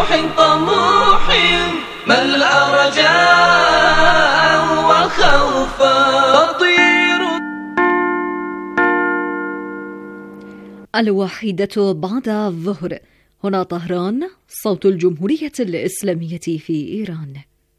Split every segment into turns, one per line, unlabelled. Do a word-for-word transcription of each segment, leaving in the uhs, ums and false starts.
روح طموح ملأ رجاء وخوفا تطير.
الواحدة بعد الظهر، هنا طهران، صوت الجمهورية الإسلامية في إيران.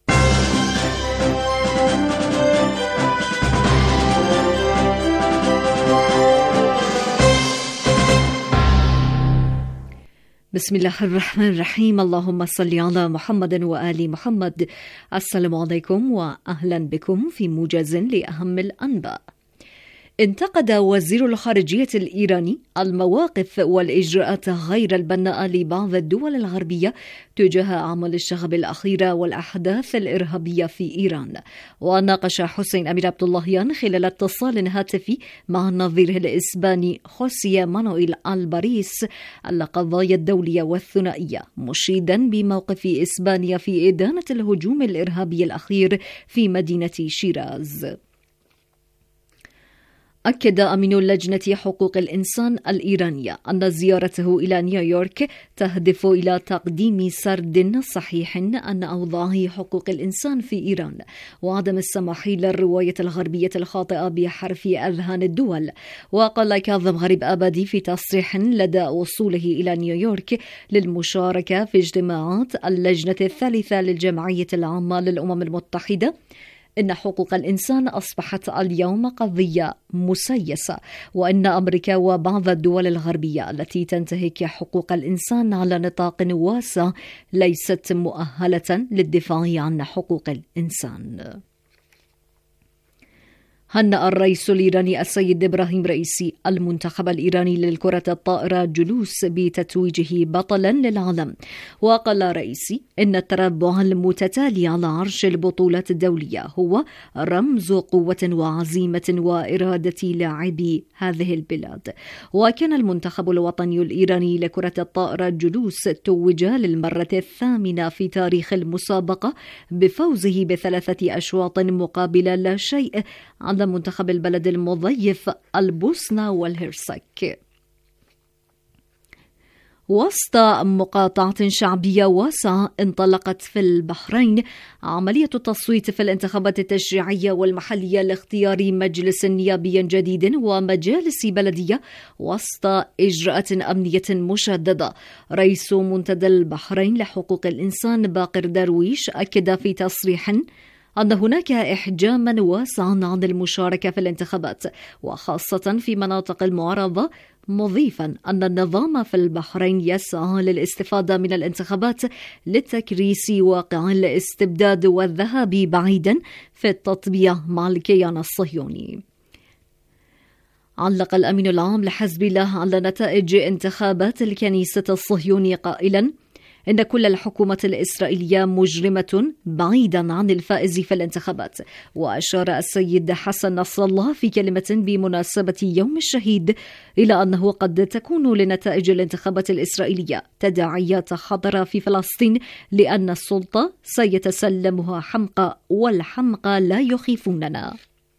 بسم الله الرحمن الرحيم. اللهم صل على محمد وآل محمد. السلام عليكم وأهلا بكم في موجز لأهم الأنباء. انتقد وزير الخارجية الإيراني المواقف والإجراءات غير البناءة لبعض الدول الغربية تجاه أعمال الشغب الأخيرة والأحداث الإرهابية في إيران. وناقش حسين أمير عبد اللهيان خلال اتصال هاتفي مع نظيره الإسباني خوسيه مانويل الباريس القضايا الدولية والثنائية، مشيدا بموقف إسبانيا في إدانة الهجوم الإرهابي الأخير في مدينة شيراز. أكد أمين لجنة حقوق الإنسان الإيرانية أن زيارته إلى نيويورك تهدف إلى تقديم سرد صحيح عن أوضاع حقوق الإنسان في إيران وعدم السماح للرواية الغربية الخاطئة بحرف أذهان الدول. وقال كاظم غريب آبادي في تصريح لدى وصوله إلى نيويورك للمشاركة في اجتماعات اللجنة الثالثة للجمعية العامة للأمم المتحدة إن حقوق الإنسان أصبحت اليوم قضية مسيسة، وإن أمريكا وبعض الدول الغربية التي تنتهك حقوق الإنسان على نطاق واسع ليست مؤهلة للدفاع عن حقوق الإنسان. هنأ الرئيس الإيراني السيد إبراهيم رئيسي المنتخب الإيراني للكرة الطائرة جلوس بتتويجه بطلا للعالم. وقال رئيسي إن التربع المتتالي على عرش البطولات الدولية هو رمز قوة وعزيمة وإرادة لاعبي هذه البلاد. وكان المنتخب الوطني الإيراني لكرة الطائرة جلوس توج للمرة الثامنة في تاريخ المسابقة بفوزه بثلاثة أشواط مقابل لا شيء على منتخب البلد المضيف البوسنة والهرسك. وسط مقاطعة شعبية واسعة انطلقت في البحرين عملية التصويت في الانتخابات التشريعية والمحلية لاختيار مجلس نيابي جديد ومجالس بلدية وسط إجراءات أمنية مشددة. رئيس منتدى البحرين لحقوق الإنسان باقر درويش أكد في تصريح أن هناك إحجاما واسعا عن المشاركة في الانتخابات وخاصة في مناطق المعارضة، مضيفا أن النظام في البحرين يسعى للاستفادة من الانتخابات لتكريس واقع الاستبداد والذهاب بعيدا في التطبيع مع الكيان الصهيوني. علق الأمين العام لحزب الله على نتائج انتخابات الكنيسة الصهيوني قائلا إن كل الحكومة الإسرائيلية مجرمة بعيدا عن الفائز في الانتخابات. وأشار السيد حسن نصر الله في كلمة بمناسبة يوم الشهيد إلى أنه قد تكون لنتائج الانتخابات الإسرائيلية تداعيات خطرة في فلسطين لأن السلطة سيتسلمها حمقى والحمقى لا يخيفوننا.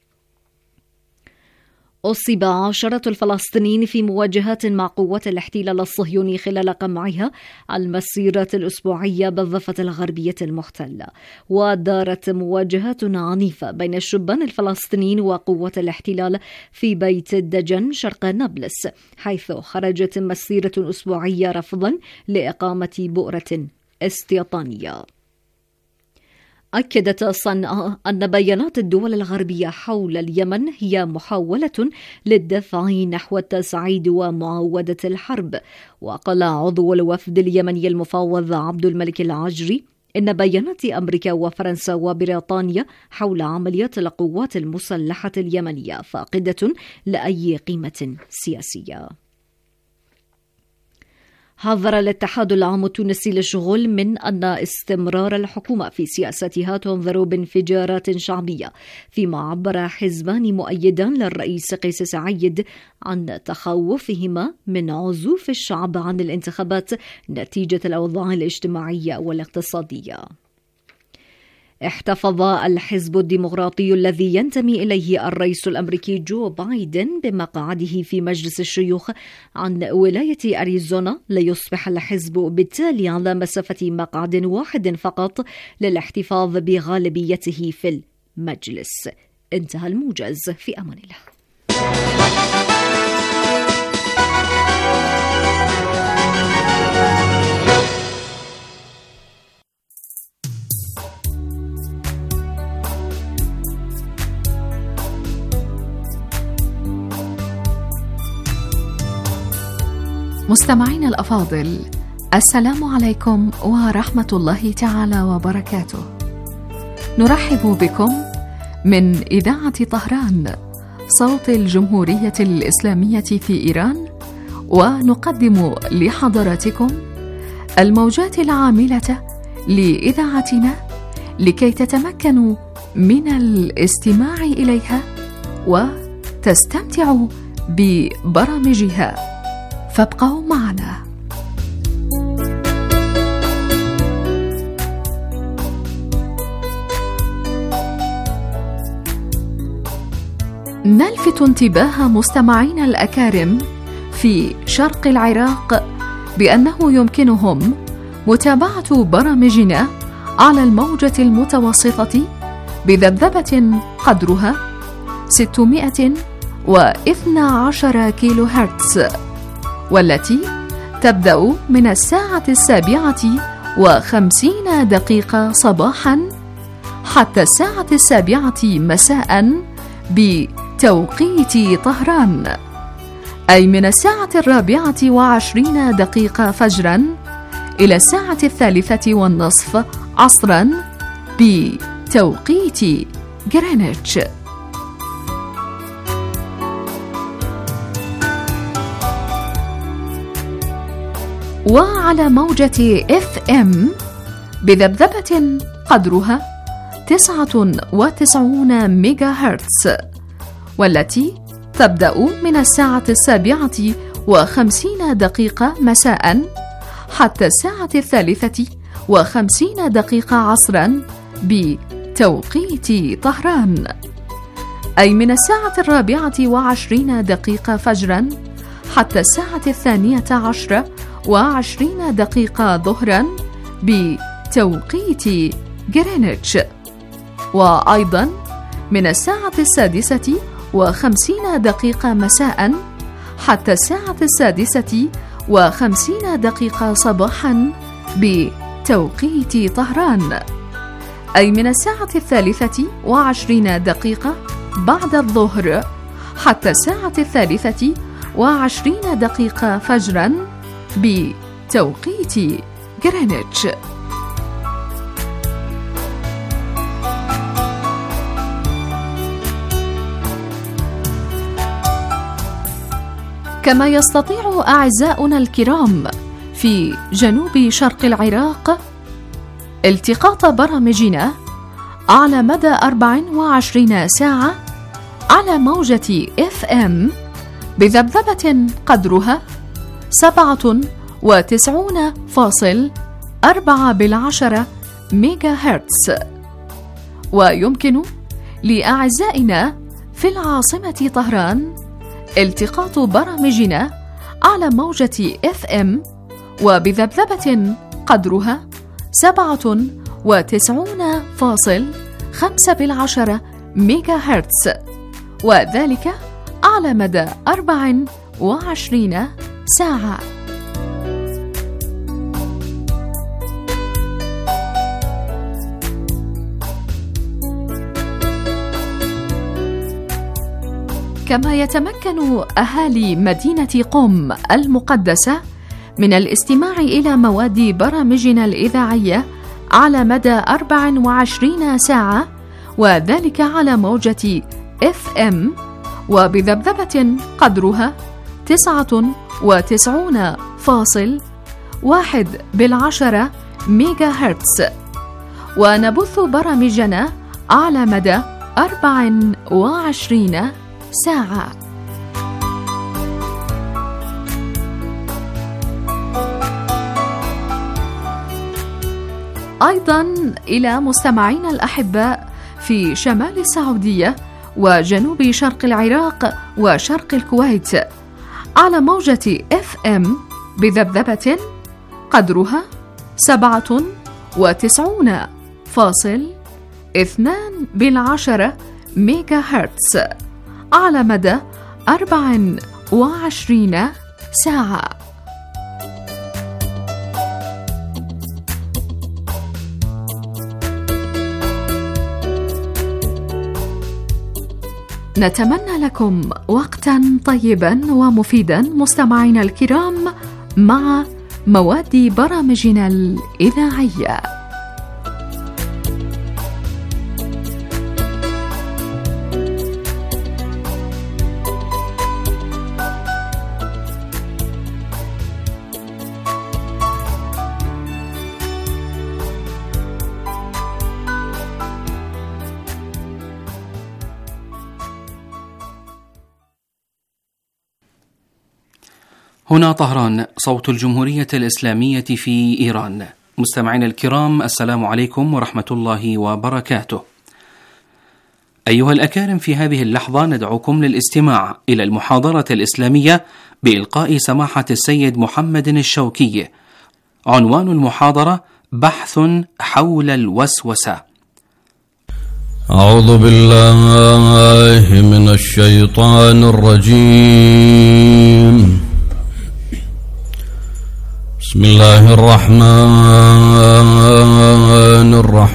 أصيب عشرات الفلسطينيين في مواجهات مع قوات الاحتلال الصهيوني خلال قمعها المسيرات الأسبوعية بالضفة الغربية المحتلة. ودارت مواجهات عنيفة بين الشبان الفلسطينيين وقوات الاحتلال في بيت الدجن شرق نابلس، حيث خرجت مسيرة أسبوعية رفضا لإقامة بؤرة استيطانية. أكدت صنعاء أن بيانات الدول الغربية حول اليمن هي محاولة للدفع نحو التصعيد ومعاودة الحرب. وقال عضو الوفد اليمني المفوض عبد الملك العجري إن بيانات أمريكا وفرنسا وبريطانيا حول عمليات القوات المسلحة اليمنية فاقدة لأي قيمة سياسية. حذر الاتحاد العام التونسي للشغل من أن استمرار الحكومة في سياستها تنذر بانفجارات شعبية، فيما عبر حزبان مؤيدان للرئيس قيس سعيد عن تخوفهما من عزوف الشعب عن الانتخابات نتيجة الأوضاع الاجتماعية والاقتصادية. احتفظ الحزب الديمقراطي الذي ينتمي إليه الرئيس الأمريكي جو بايدن بمقعده في مجلس الشيوخ عن ولاية أريزونا، ليصبح الحزب بالتالي على مسافة مقعد واحد فقط للاحتفاظ بغالبيته في المجلس. انتهى الموجز، في أمان الله.
مستمعين الأفاضل، السلام عليكم ورحمة الله تعالى وبركاته. نرحب بكم من إذاعة طهران صوت الجمهورية الإسلامية في إيران، ونقدم لحضراتكم الموجات العاملة لإذاعتنا لكي تتمكنوا من الاستماع إليها وتستمتعوا ببرامجها، فابقوا معنا. نلفت انتباه مستمعينا الأكارم في شرق العراق بأنه يمكنهم متابعة برامجنا على الموجة المتوسطة بذبذبة قدرها ستمائة واثني عشر كيلو هرتز، والتي تبدأ من الساعة السابعة وخمسين دقيقة صباحا حتى الساعة السابعة مساء بتوقيت طهران، أي من الساعة الرابعة وعشرين دقيقة فجرا إلى الساعة الثالثة والنصف عصرا بتوقيت غرينتش. وعلى موجة إف إم بذبذبة قدرها تسعة وتسعين ميجا هرتز، والتي تبدأ من الساعة السابعة وخمسين دقيقة مساء حتى الساعة الثالثة وخمسين دقيقة عصرا بتوقيت طهران، أي من الساعة الرابعة وعشرين دقيقة فجرا حتى الساعة الثانية عشرة وعشرين دقيقة ظهرا بتوقيت غرينتش، وأيضا من الساعة السادسة وخمسين دقيقة مساء حتى الساعة السادسة وخمسين دقيقة صباحا بتوقيت طهران، أي من الساعة الثالثة وعشرين دقيقة بعد الظهر حتى الساعة الثالثة وعشرين دقيقة فجرا بتوقيت غرينتش. كما يستطيع أعزاؤنا الكرام في جنوب شرق العراق التقاط برامجنا على مدى أربع وعشرين ساعة على موجة إف إم بذبذبة قدرها سبعة وتسعون فاصل أربعة بالعشرة ميجا هرتز. ويمكن لأعزائنا في العاصمة طهران التقاط برامجنا على موجة إف إم وبذبذبة قدرها سبعة وتسعون فاصل خمسة بالعشرة ميجا هرتز، وذلك على مدى أربع وعشرين ساعة. كما يتمكن أهالي مدينة قم المقدسة من الاستماع إلى مواد برامجنا الإذاعية على مدى أربع وعشرين ساعة، وذلك على موجة إف إم وبذبذبة قدرها تسعة وتسعون فاصل واحد بالعشرة ميجا هرتز، ونبث برامجنا على مدى أربع وعشرين ساعة. أيضا إلى مستمعينا الأحباء في شمال السعودية وجنوب شرق العراق وشرق الكويت على موجة إف إم بذبذبة قدرها سبعة وتسعون فاصل اثنان بالعشرة ميجا هرتز على مدى أربع وعشرين ساعة. نتمنى لكم وقتا طيبا ومفيدا مستمعينا الكرام مع مواد برامجنا الإذاعية.
هنا طهران، صوت الجمهورية الإسلامية في إيران. مستمعينا الكرام، السلام عليكم ورحمة الله وبركاته. أيها الأكارم، في هذه اللحظة ندعوكم للاستماع إلى المحاضرة الإسلامية بإلقاء سماحة السيد محمد الشوكي. عنوان المحاضرة: بحث حول الوسوسة.
أعوذ بالله من الشيطان الرجيم. بسم الله الرحمن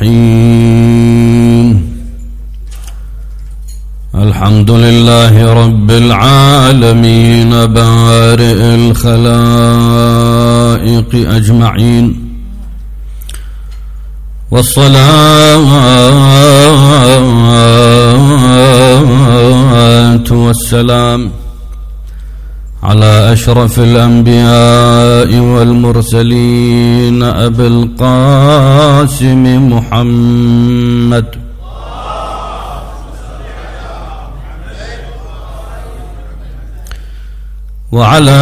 الرحيم. الحمد لله رب العالمين بارئ الخلائق أجمعين، والصلاة والسلام على أشرف الأنبياء والمرسلين أبي القاسم محمد وعلى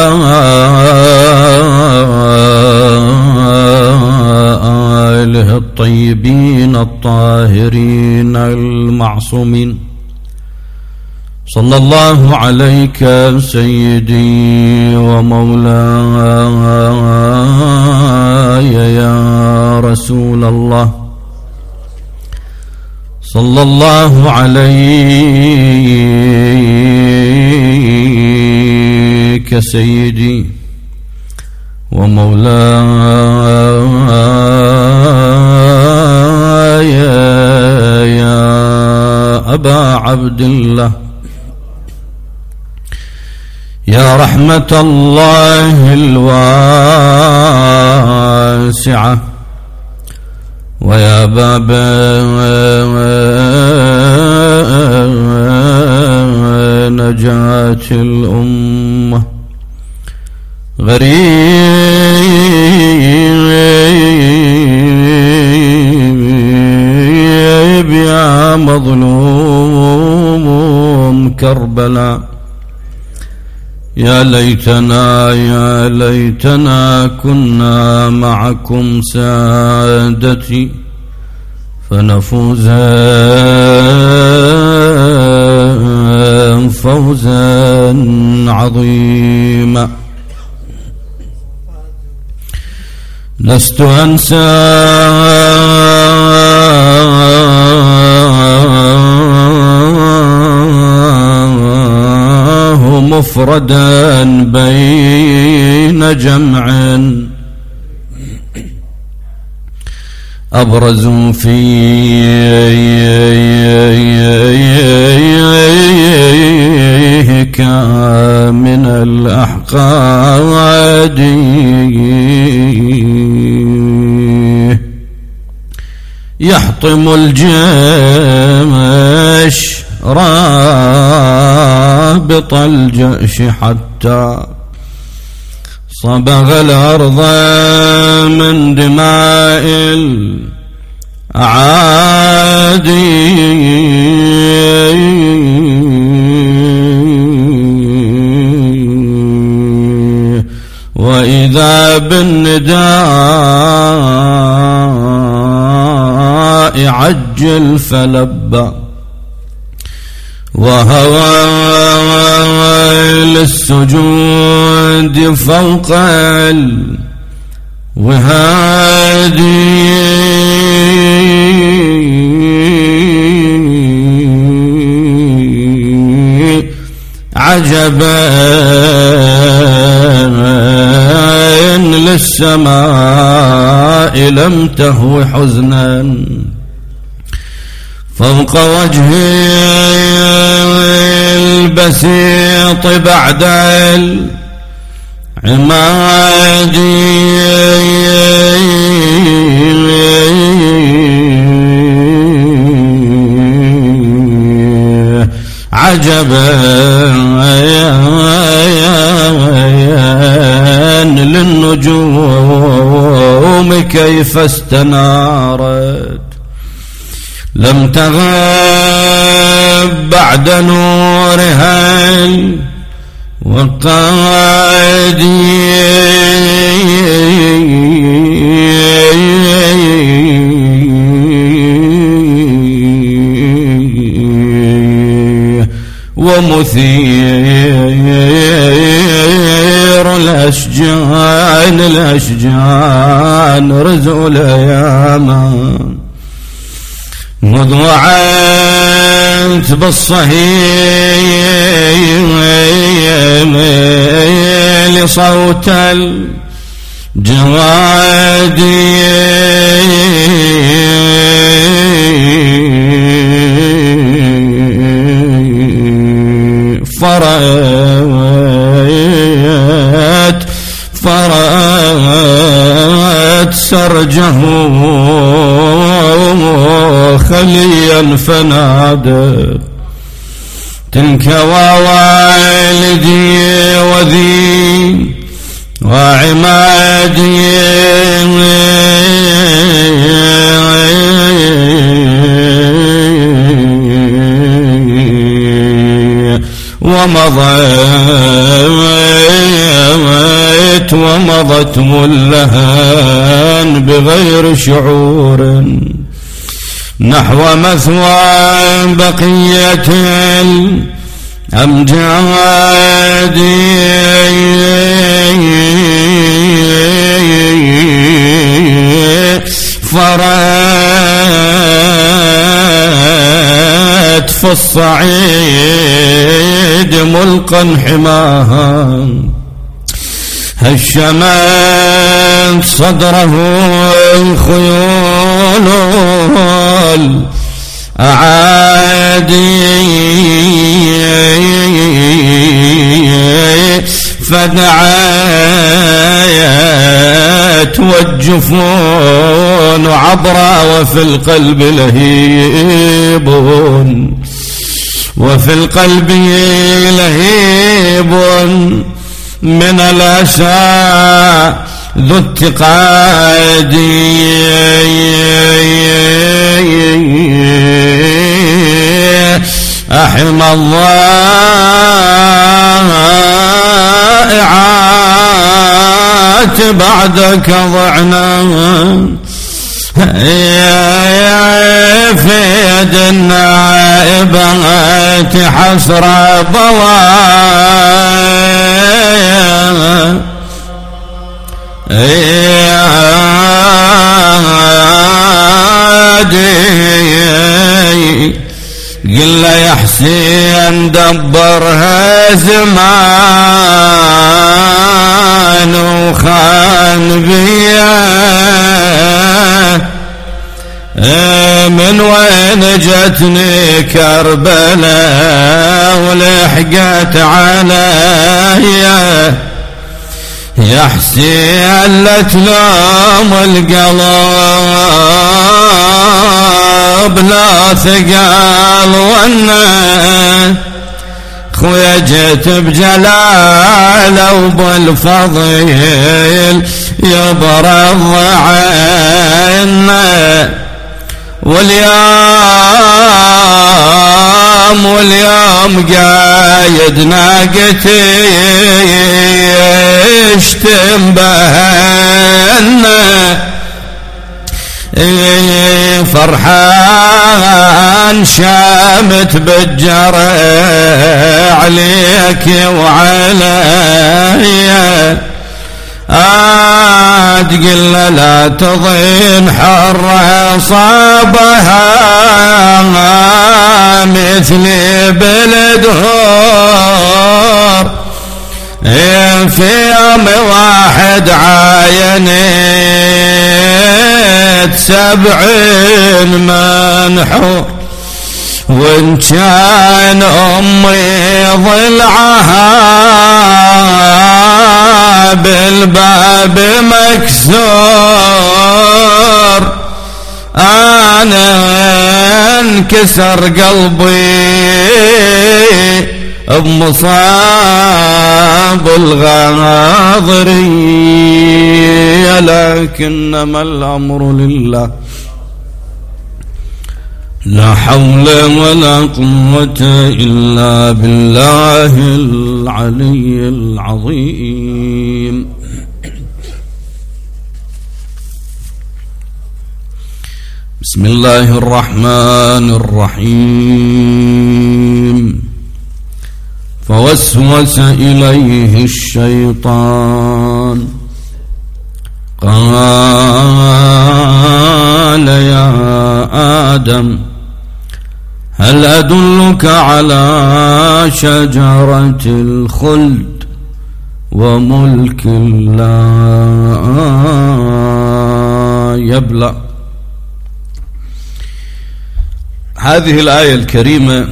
آله الطيبين الطاهرين المعصومين. صلى الله عليك سيدي ومولاي يا رسول الله، صلى الله عليك سيدي ومولاي يا أبا عبد الله، يا رحمة الله الواسعة، ويا باب نجاة الأمة. غريب يا مظلوم كربلاء، يا ليتنا يا ليتنا كنا معكم سادتي فنفوز فوزا عظيما. لست أنساه مفردا بين جمع أبرزوا فيه كامن الأحقاد، يحطم الجيش رابط الجأش حتى صبغ الأرض من دماء الأعادي. وإذا بالنداء عجل فلبى وهوى للسجود فوق الوهادي عجبا للسماء لم تهو حزنا فوق وجهي البسيط بعد العماد عجبا للنجوم كيف استنارت لم تغب بعد نورها وقادي ومثير الأشجان الأشجان رزق الأيام مذ وعيت بالصهيل صوت الجواد فرأت فرأت سرجه خليا فنادت تلك ووالدي وذي وعمادي ومضيت ومضت ملهان بغير شعور نحو مثوى بقية الأمجاد فرأت في الصعيد ملقا حماها هشمت صدره خيول الأعادي فدعيت والجفون عبرا وفي القلب لهيب وفي القلب لهيب من الأسى ذو اتقاد أحم الضائعات بعدك ضعنا في يد النائبات حسر ضوايا قل يا حسين دبرها زمان وخان بيا من وين جتني كربلاء ولحقت عليا يا حسين لا تلوم القلب لا ثقال وانا خويا جيت بجلاله وبالفضيل يبرض عنا واليوم واليوم قايد ناقتي يشتم بهنا فرحان شامت بالجرى عليك وعلي تقل لا تظن حرة صابها مثلي بالدهور في يوم واحد عاينت سبعين منحور وإن كان أمي ضلعها بالباب مكسور أنا انكسر قلبي بمصاب الغاضرية لكنما الأمر لله لا حول ولا قوة إلا بالله العلي العظيم. بسم الله الرحمن الرحيم. فوسوس إليه الشيطان قال يا آدم هل أدلك على شجرة الخلد وملك لا يبلى. هذه الآية الكريمة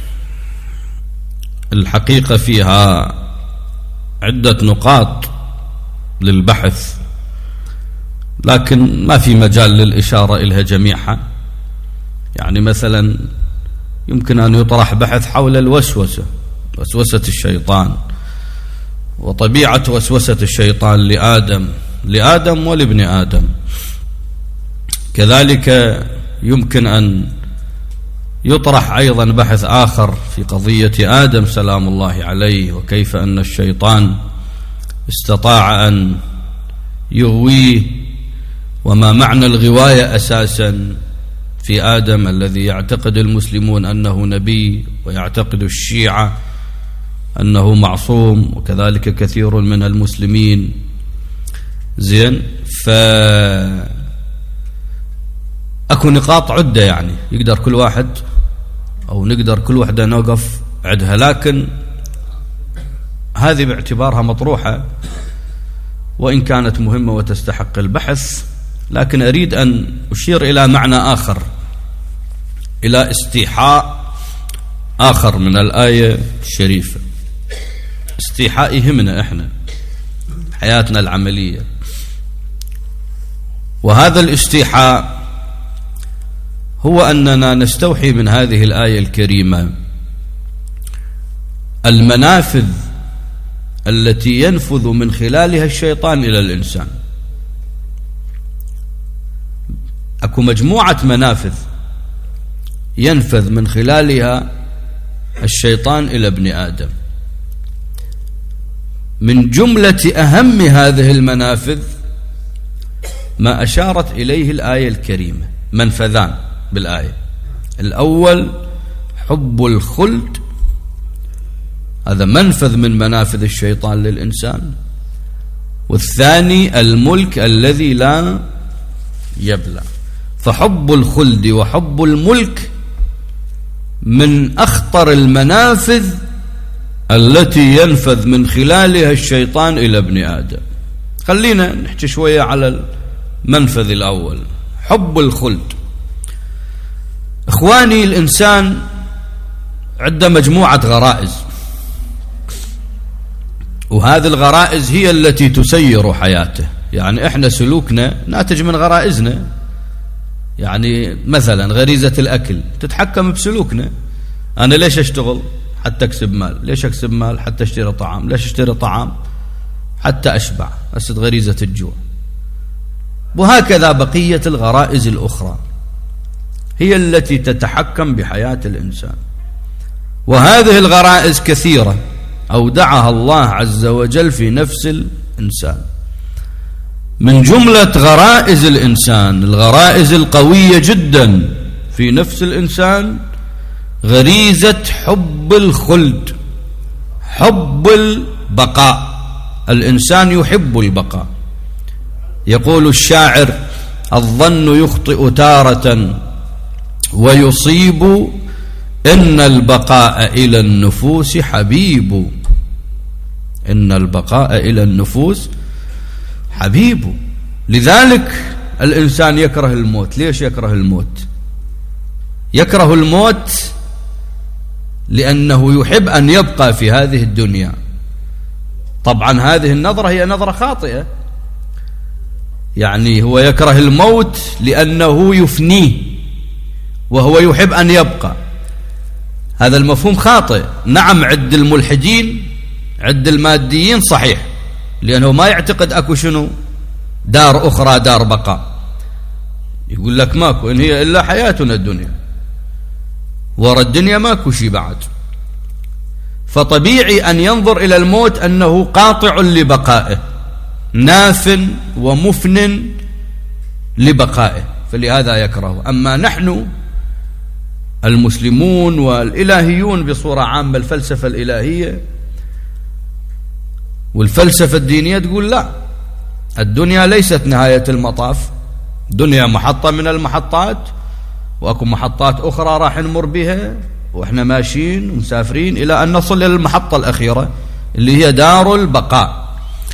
الحقيقة فيها عدة نقاط للبحث، لكن ما في مجال للإشارة إليها جميعها. يعني مثلا يمكن أن يطرح بحث حول الوسوسة، وسوسة الشيطان، وطبيعة وسوسة الشيطان لآدم لآدم ولابن آدم. كذلك يمكن أن يطرح أيضا بحث آخر في قضية آدم سلام الله عليه، وكيف أن الشيطان استطاع أن يغويه، وما معنى الغواية أساسا في آدم الذي يعتقد المسلمون أنه نبي ويعتقد الشيعة أنه معصوم، وكذلك كثير من المسلمين. زين، ف أكو نقاط عدة يعني يقدر كل واحد أو نقدر كل واحدة نوقف عدها، لكن هذه باعتبارها مطروحة وإن كانت مهمة وتستحق البحث. لكن أريد أن أشير إلى معنى آخر، إلى استيحاء آخر من الآية الشريفة، استيحاء يهمنا إحنا حياتنا العملية. وهذا الاستيحاء هو أننا نستوحي من هذه الآية الكريمة المنافذ التي ينفذ من خلالها الشيطان إلى الإنسان. أكو مجموعة منافذ ينفذ من خلالها الشيطان إلى ابن آدم. من جملة أهم هذه المنافذ ما أشارت إليه الآية الكريمة، منفذان بالآية. الأول حب الخلد، هذا منفذ من منافذ الشيطان للإنسان. والثاني الملك الذي لا يبلى. فحب الخلد وحب الملك من أخطر المنافذ التي ينفذ من خلالها الشيطان إلى ابن آدم. خلينا نحكي شوية على المنفذ الأول، حب الخلد. إخواني، الإنسان عنده مجموعة غرائز، وهذه الغرائز هي التي تسير حياته. يعني إحنا سلوكنا ناتج من غرائزنا. يعني مثلا غريزة الأكل تتحكم بسلوكنا. أنا ليش أشتغل؟ حتى أكسب مال. ليش أكسب مال؟ حتى أشتري طعام. ليش أشتري طعام؟ حتى أشبع. أسد غريزة الجوع. وهكذا بقية الغرائز الأخرى هي التي تتحكم بحياة الإنسان. وهذه الغرائز كثيرة أودعها الله عز وجل في نفس الإنسان. من جملة غرائز الإنسان، الغرائز القوية جدا في نفس الإنسان، غريزة حب الخلد، حب البقاء. الإنسان يحب البقاء. يقول الشاعر: الظن يخطئ تارة ويصيب، إن البقاء إلى النفوس حبيب. إن البقاء إلى النفوس حبيب. لذلك الإنسان يكره الموت. ليش يكره الموت؟ يكره الموت لأنه يحب أن يبقى في هذه الدنيا. طبعا هذه النظرة هي نظرة خاطئة. يعني هو يكره الموت لأنه يفنيه وهو يحب أن يبقى. هذا المفهوم خاطئ. نعم، عد الملحدين، عد الماديين صحيح، لأنه ما يعتقد أكو شنو دار أخرى، دار بقاء. يقول لك ماكو، إن هي إلا حياتنا الدنيا، ورا الدنيا ماكو شي بعد. فطبيعي أن ينظر إلى الموت أنه قاطع لبقائه، ناف ومفن لبقائه، فلهذا يكره. أما نحن المسلمون والإلهيون بصورة عامة، الفلسفة الإلهية والفلسفة الدينية تقول لا، الدنيا ليست نهاية المطاف، الدنيا محطة من المحطات، وأكو محطات أخرى راح نمر بها وإحنا ماشيين ومسافرين إلى أن نصل إلى المحطة الأخيرة اللي هي دار البقاء.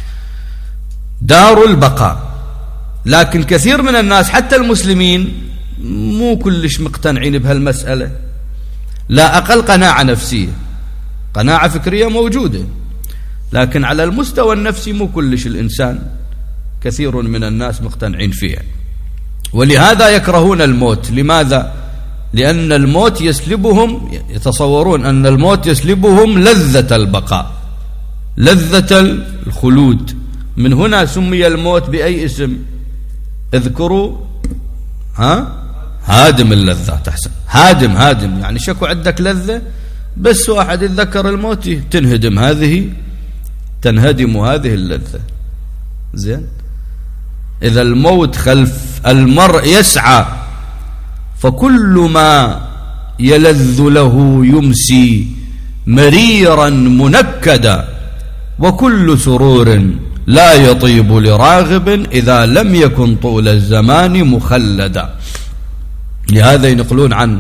دار البقاء. لكن كثير من الناس حتى المسلمين مو كلش مقتنعين بهالمسألة، لا أقل قناعة نفسية، قناعة فكرية موجودة، لكن على المستوى النفسي مو كلش الإنسان، كثير من الناس مقتنعين فيها. ولهذا يكرهون الموت. لماذا؟ لأن الموت يسلبهم، يتصورون أن الموت يسلبهم لذة البقاء، لذة الخلود. من هنا سمي الموت بأي اسم؟ اذكروا ها هادم اللذات. أحسن، هادم هادم يعني شكو عندك لذة، بس واحد يتذكر الموت تنهدم هذه، تنهدم هذه اللذة. زين، إذا الموت خلف المرء يسعى، فكل ما يلذ له يمسي مريرا منكدا، وكل سرور لا يطيب لراغب إذا لم يكن طول الزمان مخلدا. لهذا ينقلون عن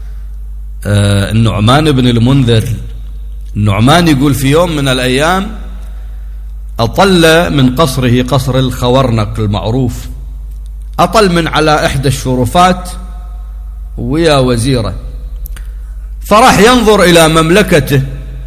النعمان بن المنذر. النعمان يقول في يوم من الأيام أطل من قصره، قصر الخورنق المعروف، أطل من على إحدى الشرفات ويا وزيره، فراح ينظر إلى مملكته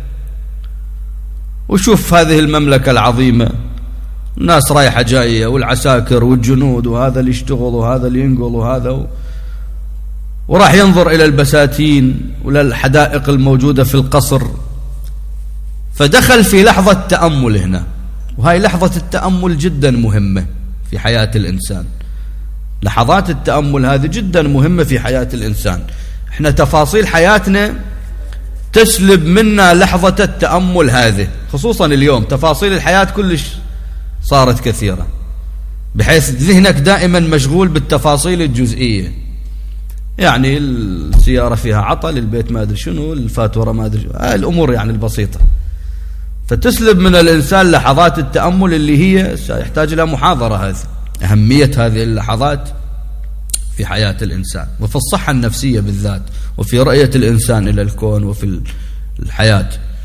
وشوف هذه المملكة العظيمة، الناس رايحة جاية والعساكر والجنود، وهذا اللي يشتغل وهذا اللي ينقل وهذا و... وراح ينظر إلى البساتين وللحدائق الموجودة في القصر. فدخل في لحظة تأمل هنا، وهي لحظة التأمل جدا مهمة في حياة الإنسان. لحظات التأمل هذه جدا مهمة في حياة الإنسان. احنا تفاصيل حياتنا تسلب منا لحظة التأمل هذه، خصوصا اليوم تفاصيل الحياة كلش صارت كثيرة، بحيث ذهنك دائما مشغول بالتفاصيل الجزئية. يعني السيارة فيها عطل، البيت ما أدري شنو، الفاتورة ما أدري، هاي الأمور يعني البسيطة. فتسلب من الإنسان لحظات التأمل اللي هي يحتاج إلى محاضرة. هذه أهمية هذه اللحظات في حياة الإنسان، وفي الصحة النفسية بالذات، وفي رؤية الإنسان إلى الكون وفي الحياة.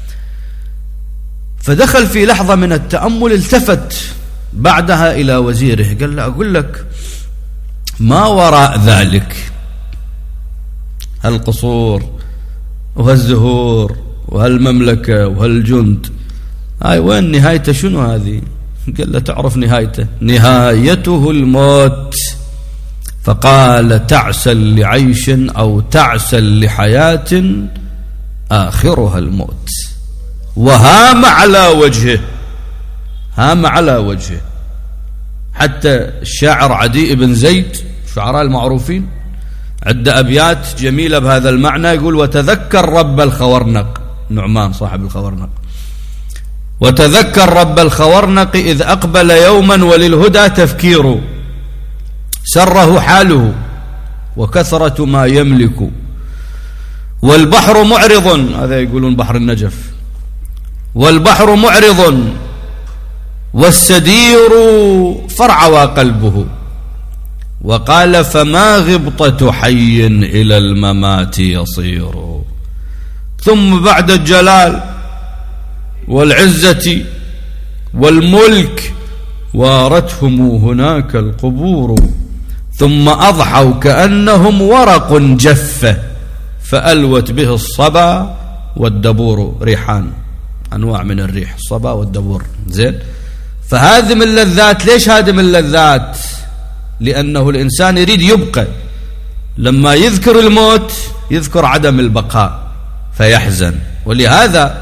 فدخل في لحظة من التأمل، التفت بعدها إلى وزيره قال له: أقول لك ما وراء ذلك، هالقصور وهالزهور وهالمملكة وهالجند، هاي وين نهايته؟ شنو هذه؟ قال له: تعرف نهايته؟ نهايته الموت. فقال: تعسا لعيش أو تعسا لحياة آخرها الموت. وهام على وجهه، هام على وجهه. حتى الشاعر عدي بن زيد، شعراء المعروفين، عدة أبيات جميلة بهذا المعنى، يقول: وتذكر رب الخورنق، نعمان صاحب الخورنق، وتذكر رب الخورنق إذ أقبل يوما وللهدى تفكير، سره حاله وكثرة ما يملك، والبحر معرض، هذا يقولون بحر النجف، والبحر معرض والسدير فرعوى قلبه، وقال فما غبطة حي إلى الممات يصير. ثم بعد الجلال والعزة والملك وارتهم هناك القبور، ثم أضحوا كأنهم ورق جف فألوت به الصبا والدبور، ريحان أنواع من الريح، الصبا والدبور. زين، فهذه من اللذات. ليش هذه من اللذات؟ لأنه الإنسان يريد يبقى، لما يذكر الموت يذكر عدم البقاء فيحزن. ولهذا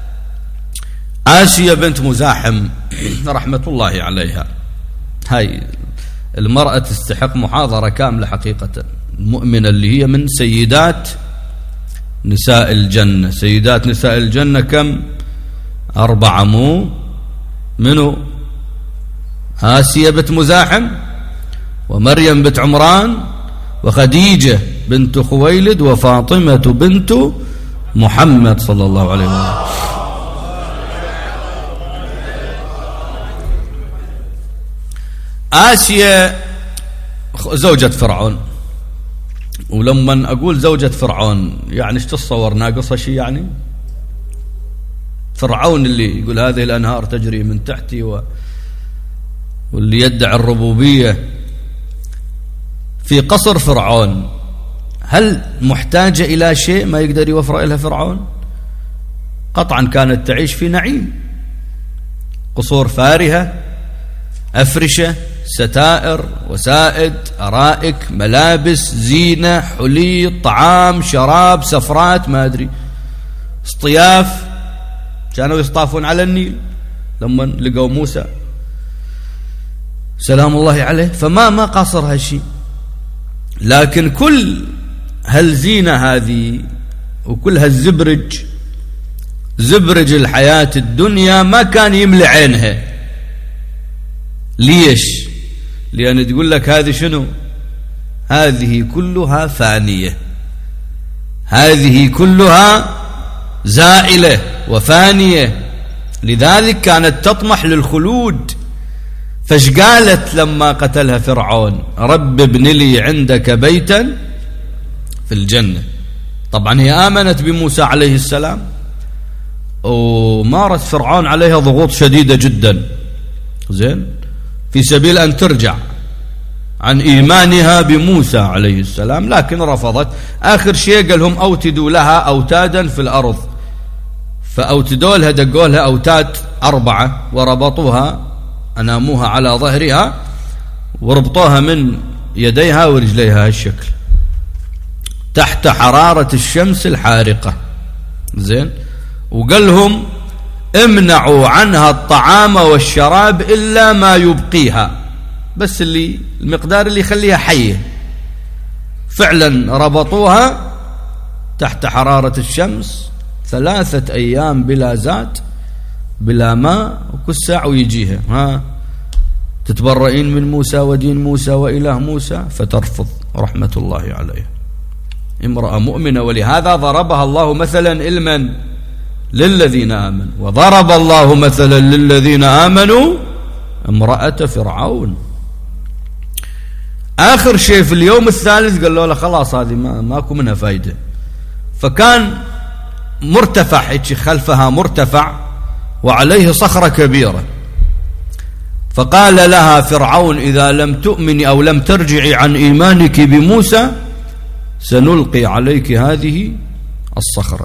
آسيا بنت مزاحم رحمة الله عليها، هاي المرأة تستحق محاضرة كاملة حقيقة، المؤمنة اللي هي من سيدات نساء الجنة. سيدات نساء الجنة كم؟ أربعة، مو منو؟ آسيا بنت مزاحم، ومريم بنت عمران، وخديجة بنت خويلد، وفاطمة بنت محمد صلى الله عليه وسلم. آسيا زوجة فرعون، ولما أقول زوجة فرعون يعني ايش تتصور؟ ناقصة شيء يعني؟ فرعون اللي يقول هذه الأنهار تجري من تحتي و... واللي يدعي الربوبية في قصر فرعون، هل محتاجة إلى شيء ما يقدر يوفر لها فرعون؟ قطعا كانت تعيش في نعيم، قصور فارهة، أفرشة، ستائر، وسائد، أرائك، ملابس، زينة، حلي، طعام، شراب، سفرات، ما أدري، اصطياف، كانوا يصطافون على النيل لما لقوا موسى سلام الله عليه. فما ما قاصر هالشيء، لكن كل هالزينة هذه وكل هالزبرج، زبرج الحياة الدنيا، ما كان يملي عينها. ليش؟ لأن تقول لك هذه شنو؟ هذه كلها فانية، هذه كلها زائلة وفانية، لذلك كانت تطمح للخلود. فاش قالت لما قتلها فرعون؟ رب ابن لي عندك بيتا في الجنة. طبعا هي آمنت بموسى عليه السلام، ومارس فرعون عليها ضغوط شديدة جدا، زين، في سبيل أن ترجع عن إيمانها بموسى عليه السلام، لكن رفضت. آخر شيء قال لهم أوتدوا لها أوتادا في الأرض، فأوتدوا لها، دقوا لها أوتاد أربعة وربطوها، أناموها على ظهرها وربطوها من يديها ورجليها هالشكل تحت حرارة الشمس الحارقة، زين، وقال لهم امنعوا عنها الطعام والشراب إلا ما يبقيها، بس اللي المقدار اللي يخليها حية. فعلا ربطوها تحت حرارة الشمس ثلاثة أيام بلا زاد بلا ماء، وكل ساعة ويجيها ها تتبرئين من موسى ودين موسى وإله موسى، فترفض رحمة الله عليها. امرأة مؤمنة، ولهذا ضربها الله مثلا إلما للذين آمنوا، وضرب الله مثلا للذين آمنوا امرأة فرعون. آخر شيء في اليوم الثالث قال له خلاص هذه ما ماكو منها فايدة، فكان مرتفع هيك خلفها مرتفع وعليه صخرة كبيرة، فقال لها فرعون إذا لم تؤمني أو لم ترجعي عن إيمانك بموسى سنلقي عليك هذه الصخرة،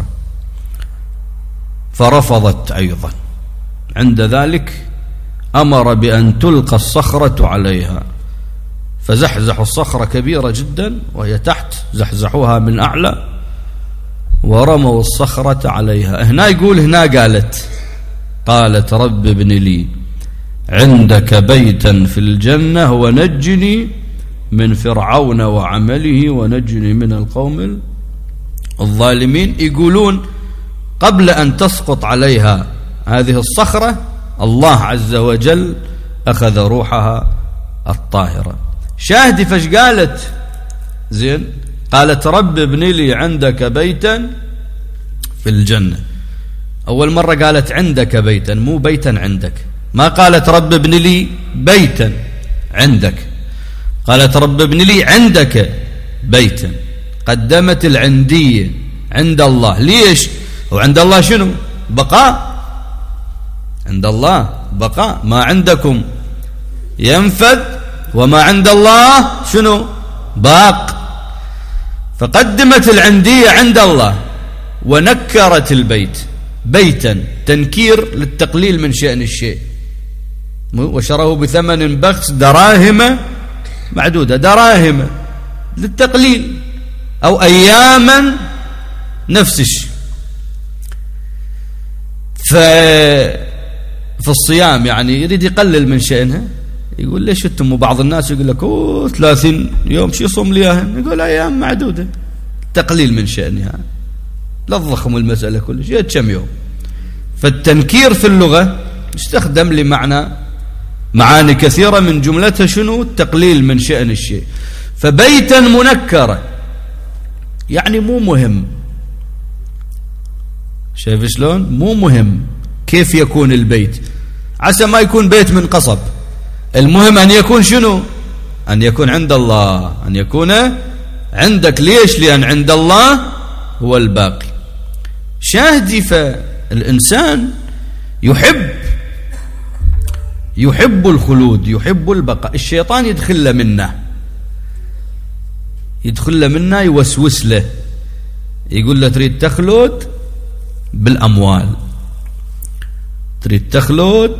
فرفضت أيضا. عند ذلك أمر بأن تلقى الصخرة عليها، فزحزحوا الصخرة كبيرة جدا وهي تحت، زحزحوها من أعلى ورموا الصخرة عليها. هنا يقول هنا قالت قالت رب ابن لي عندك بيتا في الجنة ونجني من فرعون وعمله ونجني من القوم الظالمين. يقولون قبل أن تسقط عليها هذه الصخرة الله عز وجل أخذ روحها الطاهرة. شاهدي فش قالت؟ زين، قالت رب ابن لي عندك بيتا في الجنة. أول مرة قالت عندك بيتا، مو بيتا عندك. ما قالت رب ابن لي بيتا عندك، قالت رب ابن لي عندك بيتا. قدمت العندية عند الله. ليش؟ وعند الله شنو؟ بقاء. عند الله بقاء. ما عندكم ينفذ وما عند الله شنو؟ باق. فقدمت العندية عند الله ونكرت البيت بيتا، تنكير للتقليل من شأن الشيء. وشروه بثمن بخس دراهم معدودة، دراهم للتقليل، أو أياما نفس الشيء. في الصيام يعني يريد يقلل من شأنها، يقول ليش انتم؟ بعض الناس يقول لك اوه ثلاثين يوم شو يصوم لياهن، يقول أيام معدودة، تقليل من شأنها، لا تضخم المسألة كل شيء كم يوم. فالتنكير في اللغة يستخدم لمعنى معاني كثيرة، من جملتها شنو؟ التقليل من شأن الشيء. فبيتا منكرة يعني مو مهم. شايف شلون؟ مو مهم كيف يكون البيت، عسى ما يكون بيت من قصب، المهم أن يكون شنو؟ أن يكون عند الله، أن يكون عندك. ليش؟ لأن عند الله هو الباقي. شاهدي فالإنسان يحب يحب الخلود، يحب البقاء. الشيطان يدخل له منه يدخل له منه يوسوس له، يقول له تريد تخلد بالأموال، تريد تخلد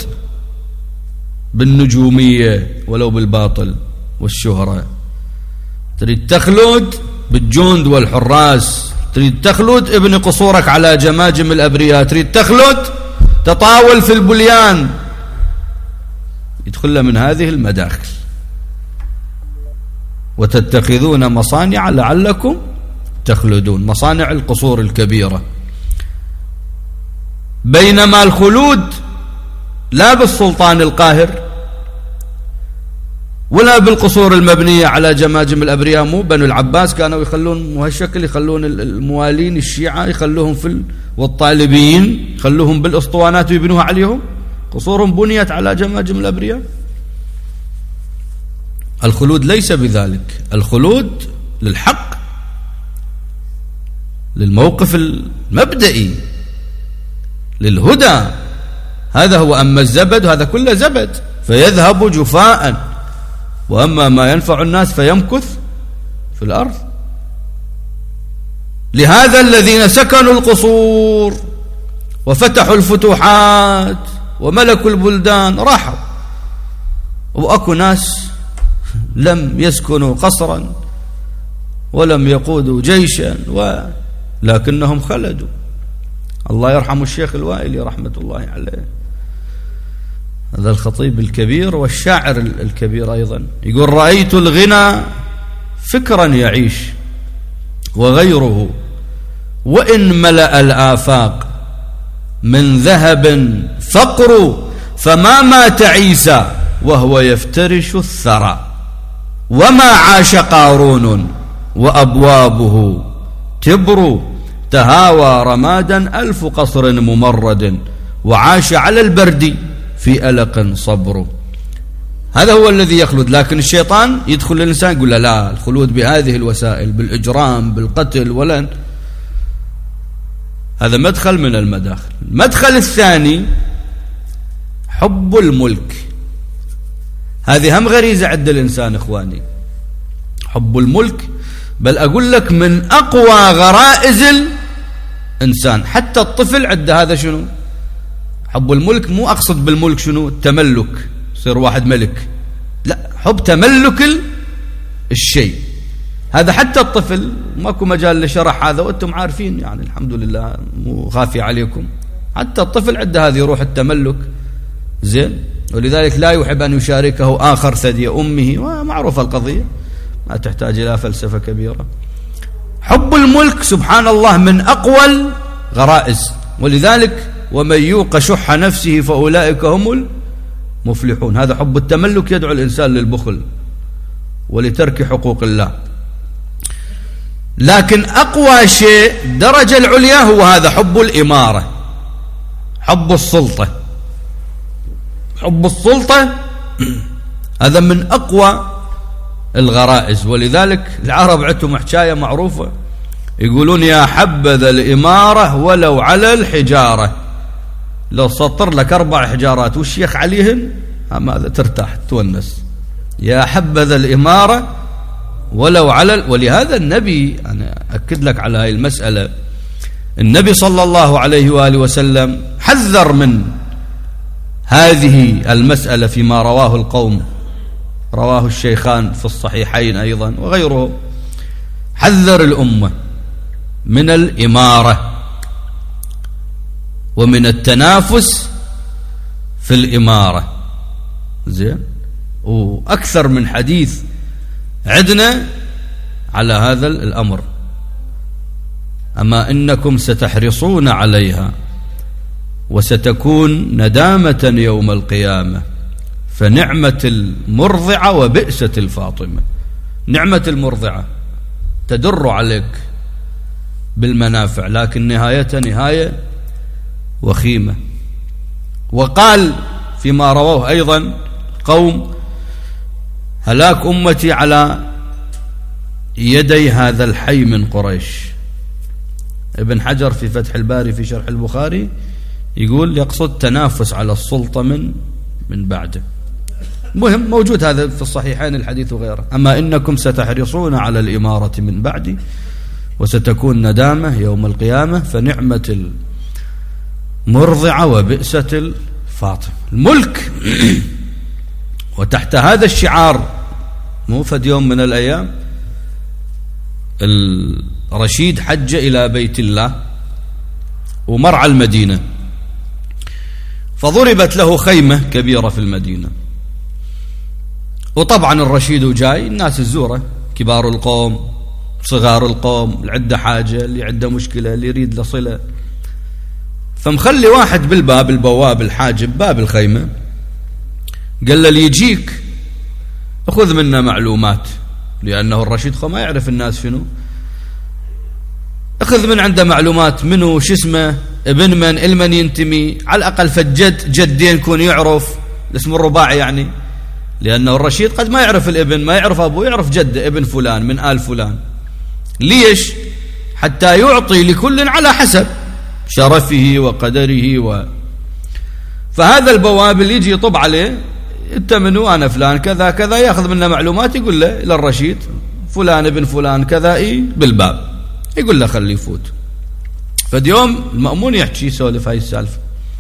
بالنجومية ولو بالباطل والشهرة، تريد تخلد بالجند والحراس، تريد تخلد ابن قصورك على جماجم الأبرياء، تريد تخلد تطاول في البليان. يدخل من هذه المداخل. وتتخذون مصانع لعلكم تخلدون، مصانع القصور الكبيرة. بينما الخلود لا بالسلطان القاهر ولا بالقصور المبنية على جماجم الأبرياء. مو بنو العباس كانوا يخلون مهالشكل، يخلون الموالين الشيعة يخلوهم في ال... والطالبيين يخلوهم بالأسطوانات ويبنوها عليهم. قصورهم بنيت على جماجم الأبرياء. الخلود ليس بذلك، الخلود للحق، للموقف المبدئي، للهدى. هذا هو. أما الزبد هذا كله زبد فيذهب جفاء، وأما ما ينفع الناس فيمكث في الأرض. لهذا الذين سكنوا القصور وفتحوا الفتوحات وملكوا البلدان راحوا، وأكو ناس لم يسكنوا قصرا ولم يقودوا جيشا ولكنهم خلدوا. الله يرحم الشيخ الوائلي رحمة الله عليه، هذا الخطيب الكبير والشاعر الكبير أيضا، يقول رأيت الغنى فكرا يعيش وغيره، وإن ملأ الآفاق من ذهب فقر، فما مات عيسى وهو يفترش الثرى، وما عاش قارون وأبوابه تبر، تهاوى رمادا ألف قصر ممرد، وعاش على البرد في ألق صبر. هذا هو الذي يخلد. لكن الشيطان يدخل للإنسان يقول له لا، الخلود بهذه الوسائل، بالإجرام، بالقتل، ولن. هذا مدخل من المداخل. المدخل الثاني حب الملك. هذه هم غريزة عند الإنسان إخواني، حب الملك. بل أقول لك من أقوى غرائز الإنسان. حتى الطفل عنده هذا شنو؟ حب الملك. مو أقصد بالملك شنو؟ التملك، يصير واحد ملك، لا، حب تملك الشيء. هذا حتى الطفل ماكو مجال لشرح هذا، وأنتم عارفين يعني الحمد لله، مو خافي عليكم. حتى الطفل عنده هذه روح التملك، زين. ولذلك لا يحب أن يشاركه آخر ثدي أمه، ومعروفة القضية، ما تحتاج إلى فلسفة كبيرة. حب الملك سبحان الله من أقوى الغرائز. ولذلك ومن يوق شح نفسه فأولئك هم المفلحون. هذا حب التملك يدعو الإنسان للبخل ولترك حقوق الله. لكن أقوى شيء درجة العليا هو هذا حب الإمارة، حب السلطة. حب السلطة هذا من أقوى الغرائز. ولذلك العرب عندهم حكاية معروفة يقولون يا حبذا الإمارة ولو على الحجارة. لو سطر لك أربع حجارات والشيخ عليهن ماذا ترتاح تونس. يا حبذا الإمارة ولو على. ولهذا النبي، أنا أكد لك على هذه المسألة، النبي صلى الله عليه وآله وسلم حذر من هذه المسألة فيما رواه القوم، رواه الشيخان في الصحيحين أيضا وغيره. حذر الأمة من الإمارة ومن التنافس في الإمارة. زين، وأكثر من حديث عدنا على هذا الأمر. أما إنكم ستحرصون عليها وستكون ندامة يوم القيامة، فنعمة المرضعة وبئسة الفاطمة. نعمة المرضعة تدر عليك بالمنافع، لكن نهايتها نهاية وخيمة. وقال فيما رواه أيضا قوم: هلاك أمتي على يدي هذا الحي من قريش. ابن حجر في فتح الباري في شرح البخاري يقول يقصد تنافس على السلطة من من بعده. مهم، موجود هذا في الصحيحين الحديث وغيره. أما إنكم ستحرصون على الإمارة من بعدي وستكون ندامة يوم القيامة، فنعمة المرضعة وبئسة الفاطمة. الملك وتحت هذا الشعار مو فد يوم من الأيام الرشيد حج إلى بيت الله ومر على المدينة، فضربت له خيمة كبيرة في المدينة. وطبعا الرشيد جاي، الناس الزورة، كبار القوم، صغار القوم، اللي عنده حاجة، اللي عنده مشكلة، اللي يريد له صلة. فمخلي واحد بالباب، البواب الحاجب باب الخيمة، قال له: اللي يجيك أخذ منا معلومات، لأنه الرشيد خو ما يعرف الناس شنو. أخذ من عنده معلومات، منه، شو اسمه، ابن من، المن ينتمي، على الأقل فجد جدين يكون يعرف الاسم الرباعي يعني، لأنه الرشيد قد ما يعرف الابن، ما يعرف أبوه، يعرف جده ابن فلان من آل فلان. ليش؟ حتى يعطي لكل على حسب شرفه وقدره. و فهذا البواب اللي يجي يطب عليه: انت منو؟ انا فلان كذا كذا، ياخذ منه معلومات، يقول له الى الرشيد فلان ابن فلان كذا اي بالباب، يقول له خليه يفوت. فاليوم المأمون يحكي يسولف هاي السالفه،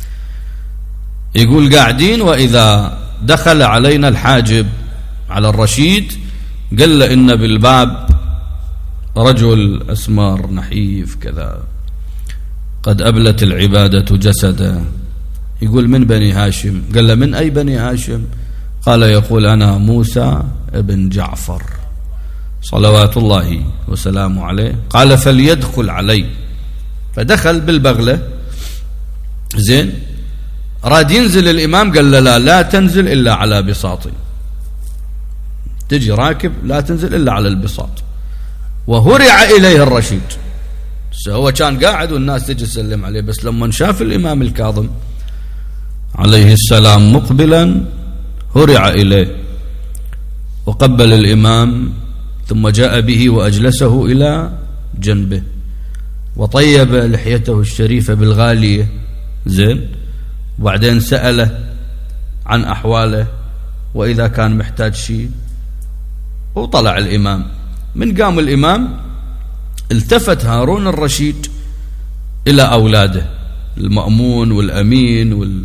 يقول قاعدين واذا دخل علينا الحاجب على الرشيد قال له ان بالباب رجل اسمر نحيف كذا قد أبلت العبادة جسدا. يقول: من بني هاشم؟ قال له: من أي بني هاشم؟ قال: يقول: أنا موسى ابن جعفر صلوات الله وسلامه عليه. قال: فليدخل علي. فدخل بالبغلة. زين، راد ينزل الإمام، قال له: لا لا تنزل إلا على بساطي، تجي راكب لا تنزل إلا على البساط. وهرع إليه الرشيد. هو كان قاعد والناس تجي تسلم عليه، بس لما شاف الإمام الكاظم عليه السلام مقبلا هرع إليه وقبل الإمام، ثم جاء به وأجلسه إلى جنبه وطيب لحيته الشريفة بالغالية. زين، وبعدين سأله عن أحواله وإذا كان محتاج شيء. وطلع الإمام. من قام الإمام التفت هارون الرشيد إلى أولاده المأمون والأمين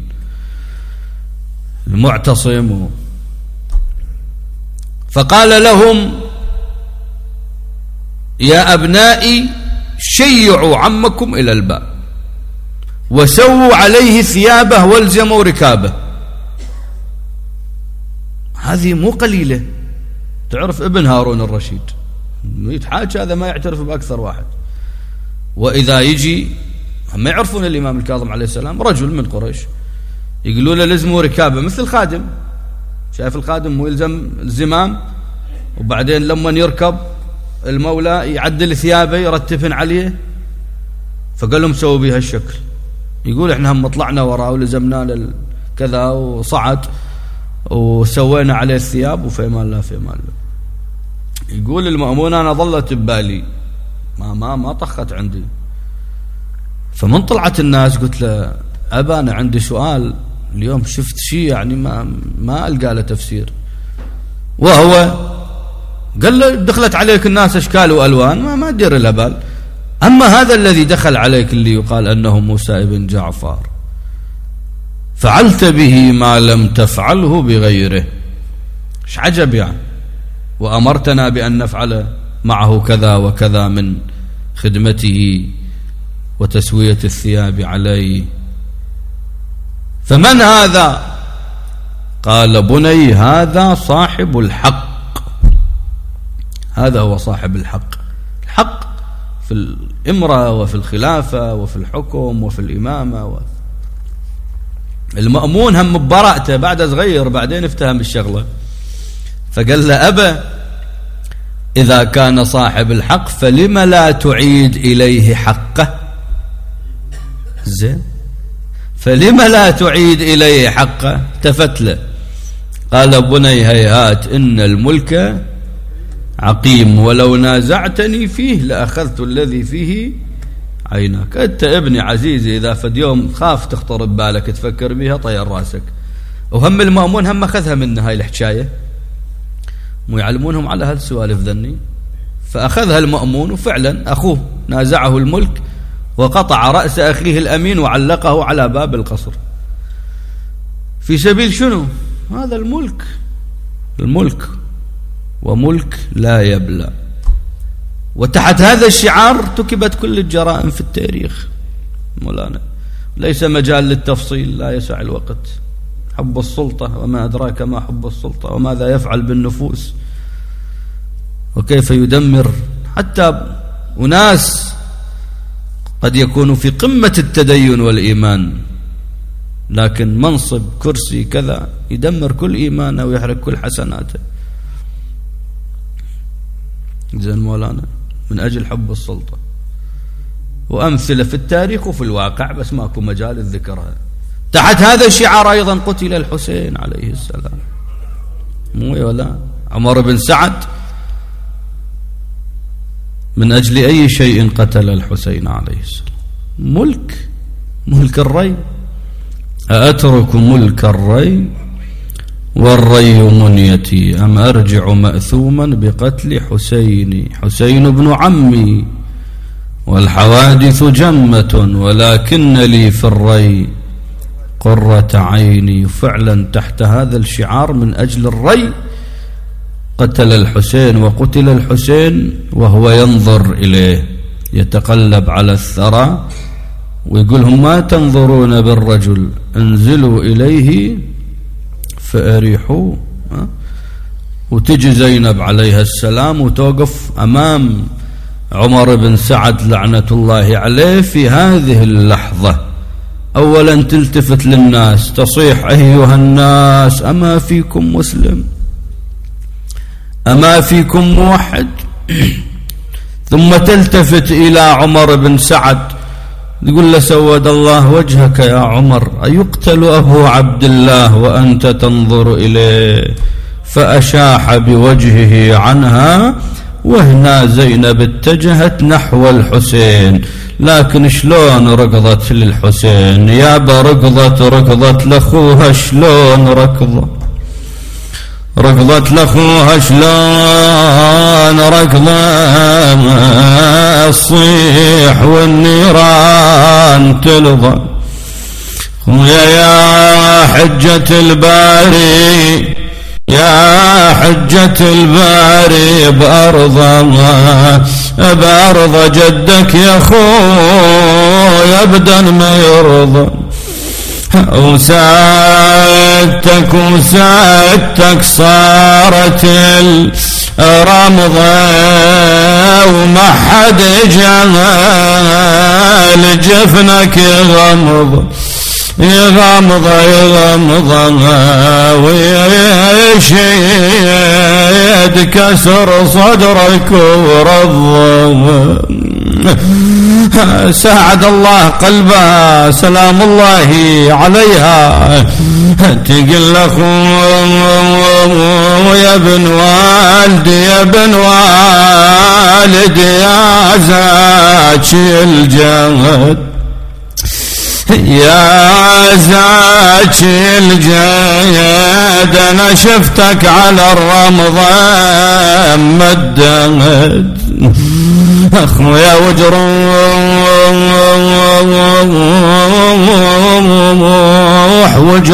والمعتصم، فقال لهم: يا أبنائي شيعوا عمكم إلى الباب وسووا عليه ثيابه والزموا ركابه. هذه مو قليلة. تعرف ابن هارون الرشيد يتحاج، هذا ما يعترف بأكثر واحد. وإذا يجي ما يعرفون الإمام الكاظم عليه السلام رجل من قريش، يقولوا له لزموا ركابه مثل الخادم. شايف الخادم مو يلزم الزمام، وبعدين لما يركب المولى يعدل ثيابه يرتفن عليه، فقال لهم سووا بها الشكل. يقول احنا هم طلعنا وراه ولزمنا كذا وصعد وسوينا عليه الثياب وفيما الله فيما الله. يقول المأمون انا ظلت ببالي ما ما ما طخت عندي، فمن طلعت الناس قلت له أبا أنا عندي سؤال اليوم، شفت شيء يعني ما ما ألقى له تفسير. وهو قال له دخلت عليك الناس أشكال وألوان ما ما تدير له بال، أما هذا الذي دخل عليك اللي يقال أنه موسى ابن جعفر فعلت به ما لم تفعله بغيره. ايش عجب يعني، وأمرتنا بأن نفعل معه كذا وكذا من خدمته وتسوية الثياب عليه. فمن هذا؟ قال بني هذا صاحب الحق، هذا هو صاحب الحق. الحق في الإمرة وفي الخلافة وفي الحكم وفي الإمامة و... المأمون هم ببراءته بعد صغير بعدين افتهم الشغلة، فقال له أبا إذا كان صاحب الحق فلم لا تعيد إليه حقه؟ زين، فلم لا تعيد إليه حقه؟ تفتله قال بني هيهات إن الملك عقيم ولو نازعتني فيه لأخذت الذي فيه عيناك. أنت ابني عزيزي إذا فد يوم خاف تخطر ببالك تفكر بيها طير راسك. وهم المأمون هم أخذها منه هاي الحكاية، مو يعلمونهم على هالسوالف ذني، فأخذها المأمون وفعلا أخوه نازعه الملك وقطع رأس أخيه الأمين وعلقه على باب القصر في سبيل شنو؟ هذا الملك، الملك وملك لا يبلى. وتحت هذا الشعار ارتكبت كل الجرائم في التاريخ مولانا، ليس مجال للتفصيل لا يسع الوقت. حب السلطة وما أدراك ما حب السلطة وماذا يفعل بالنفوس وكيف يدمر حتى أناس قد يكونوا في قمة التدين والإيمان، لكن منصب كرسي كذا يدمر كل إيمانه ويحرق كل حسناته. زين مولانا، من أجل حب السلطة. وأمثلة في التاريخ وفي الواقع بس ماكو مجال الذكرها. تحت هذا الشعار أيضا قتل الحسين عليه السلام، مو ولا عمر بن سعد من أجل أي شيء قتل الحسين عليه السلام؟ ملك، ملك الري. أأترك ملك الري والري منيتي أم أرجع مأثوما بقتل حسيني؟ حسين بن عمي والحوادث جمة ولكن لي في الري قرة عيني. فعلا تحت هذا الشعار من أجل الري قتل الحسين، وقتل الحسين وهو ينظر إليه يتقلب على الثرى ويقول هم ما تنظرون بالرجل انزلوا إليه فأريحوه. وتجي زينب عليها السلام وتوقف أمام عمر بن سعد لعنة الله عليه في هذه اللحظة، أولا تلتفت للناس تصيح أيها الناس أما فيكم مسلم أما فيكم موحد؟ ثم تلتفت إلى عمر بن سعد تقول له سود الله وجهك يا عمر أيقتل أبو عبد الله وأنت تنظر إليه؟ فأشاح بوجهه عنها، وهنا زينب اتجهت نحو الحسين، لكن شلون ركضت للحسين يابا، ركضت ركضت لأخوها شلون ركضت ركضت لأخوها شلون ركضت، الصيح والنيران تلظى. خويا يا حجة الباري يا حجة الباري بأرض بأرض جدك يا خويا أبدا ما يرضى، وساعدتك وساعدتك صارت الرمضة وما حد جمال جفنك يغمض يغمض يغمض ويشيد كسر صدرك ورض. ساعد الله قلبها سلام الله عليها تقول لك يا ابن والدي يا ابن والدي يا زاكي الجهد يا زاكي الجهد أنا شفتك على الرمضة مدد أخويا وجروح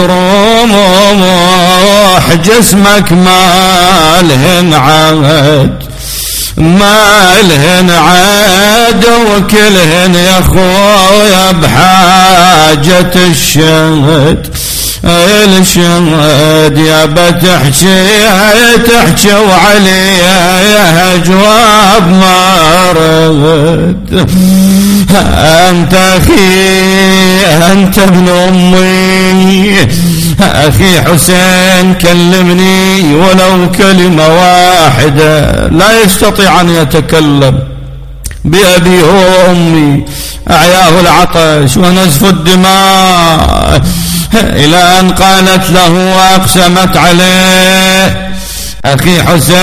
وجروح جسمك ما لهن عاد ما لهن عاد وكلهن يا أخويا بحاجة الشهد الشهد يا بتحكي تحكي وعليها جواب ما رد. أنت أخي أنت ابن أمي أخي حسين كلمني ولو كلمة واحدة. لا يستطيع أن يتكلم بأبي وأمي أعياه العطش ونزف الدماء إلى أن قالت له وأقسمت عليه أخي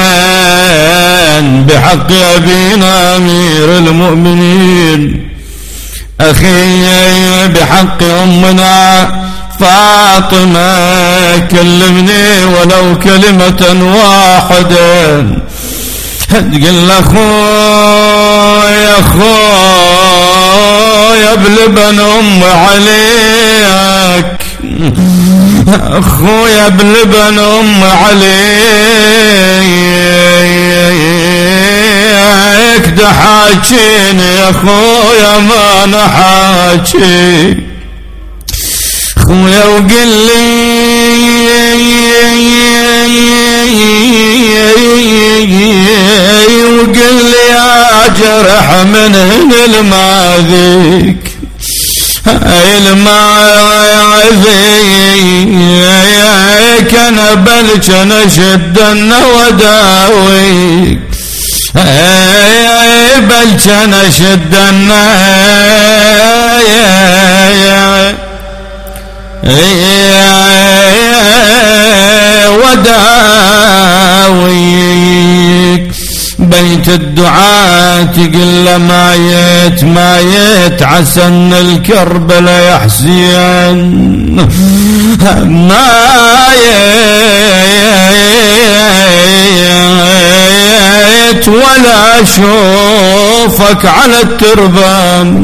حسين بحق أبينا أمير المؤمنين أخي بحق أمنا فاطمة كلمني ولو كلمة واحدة. تقول أخويا أخويا بلبن أم عليك أخويا بلبن أم عليك دحاكيني يا أخويا ما نحاكي أخويا وقل لي وقل لي يا جرح من هنا الماذيك الماذيك أنا بلش أنا شدنا وداويك بلش أنا شدنا وداويك بيت الدعاء تقل مايت مايت عسن الكرب لا يحزين مايت ولا أشوفك على التربان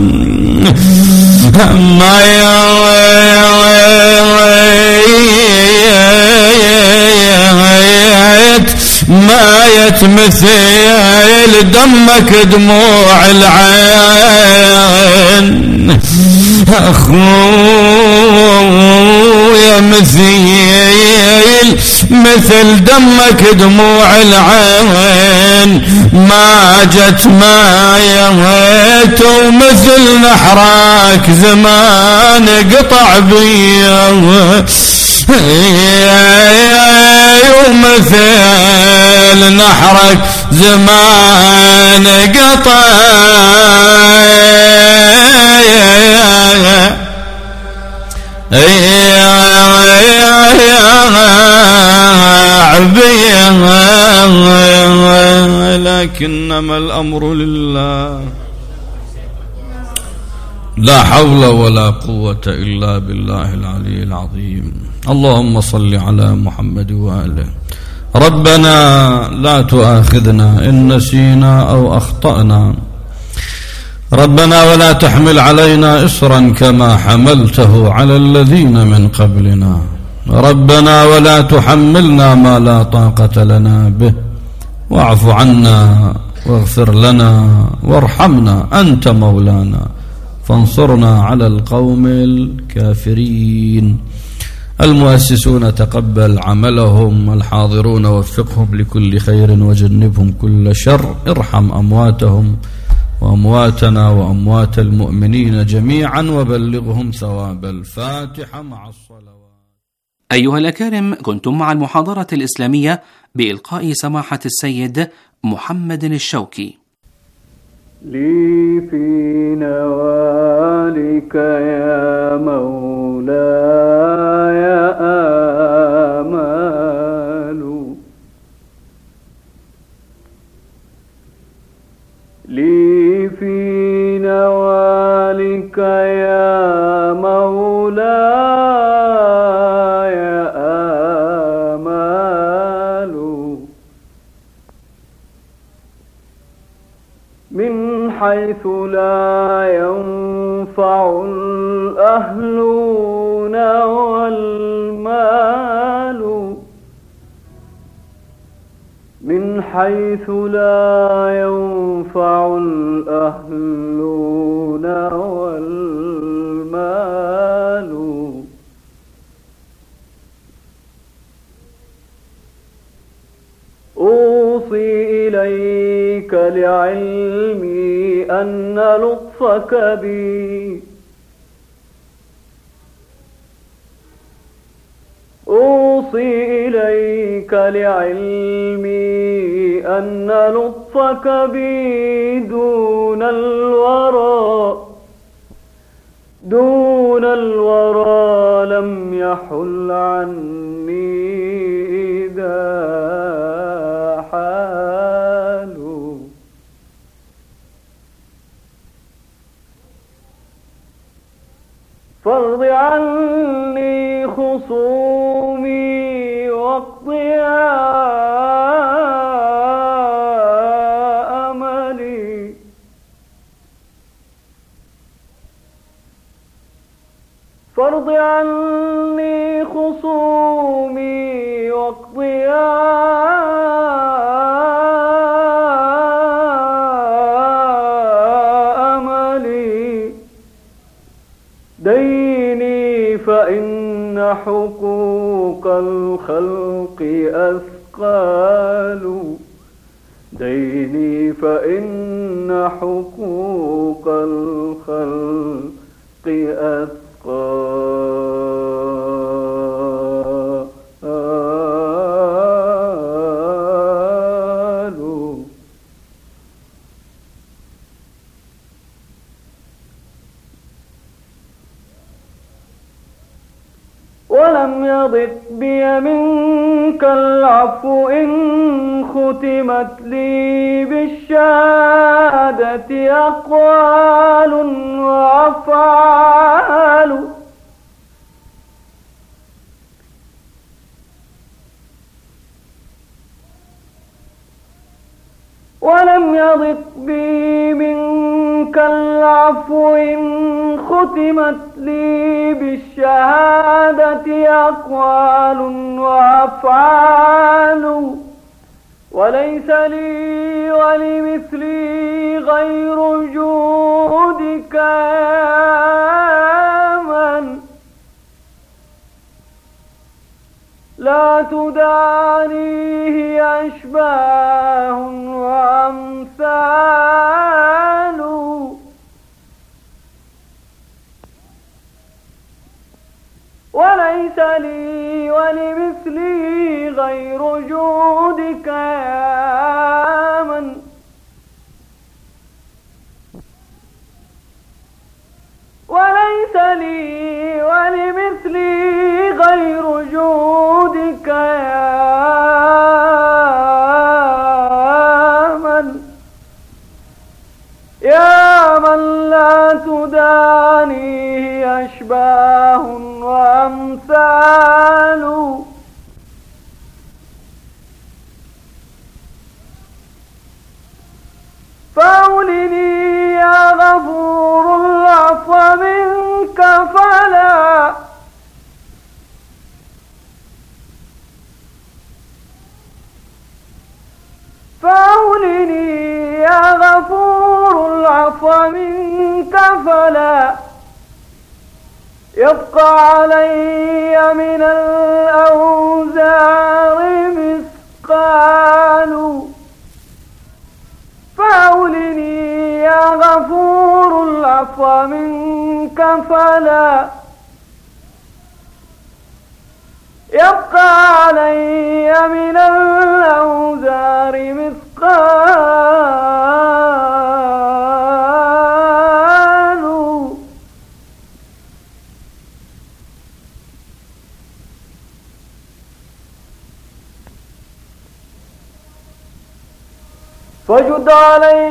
مايت مايت مثيل دمك دموع العين أخويا مثيل مثل دمك دموع العين ما جت ما يهيت ومثل نحراك زمان قطع بيه ومثل نحرك زمان قطع لكنما الأمر لله لا حول ولا قوة إلا بالله العلي العظيم. اللهم صل على محمد وآله. ربنا لا تؤاخذنا إن نسينا أو أخطأنا ربنا ولا تحمل علينا إصرا كما حملته على الذين من قبلنا ربنا ولا تحملنا ما لا طاقة لنا به واعف عنا واغفر لنا وارحمنا أنت مولانا فانصرنا على القوم الكافرين. المؤسسون تقبل عملهم الحاضرون وفقهم لكل خير وجنبهم كل شر ارحم أمواتهم وأمواتنا وأموات المؤمنين جميعا، وبلغهم ثواب الفاتحة مع الصلوات.
أيها الأكارم، كنتم مع المحاضرة الإسلامية بإلقاء سماحة السيد محمد الشوكي.
لي في نوالك يا مولاي آمال، لي في نوالك يا مولاي آمال، من حيث لا ينفع الأهلون والمال، من حيث لا ينفع الأهلون والمال، أوصي إليك لعلمي أن لطفك بي، أوصي إليك لعلمي أن لطفك بي دون الورى، دون الورى لم يحل عني إذا حال، فارض عني خصومي واقض أملي، فارض عني خصومي واقض أملي، ديني فإن حقوق الخلق أثقال، ديني فإن حقوق الخلق أثقال. ولم يضق بي منك العفو إن ختمت لي بالشهادة أقوال وأفعال، ولم يضق بي منك العفو إن ختمت لي بالشهادة أقوال وأفعال، وليس لي ولمثلي غير جودك يا من لا تدانيه أشباه وأمثال، وليس لي ولمثلي غير جودك يا من وليس لي ولمثلي غير جودك يا من يا من لا تدانيه أشباه وأمثال، فأولني يا غفور العفو منك فلا فأولني يا غفور العفو منك فلا يبقى علي من الأوزار مثقال، فأولني يا العفو منك فلا يبقى علي من الأوزار مثقال فجد علي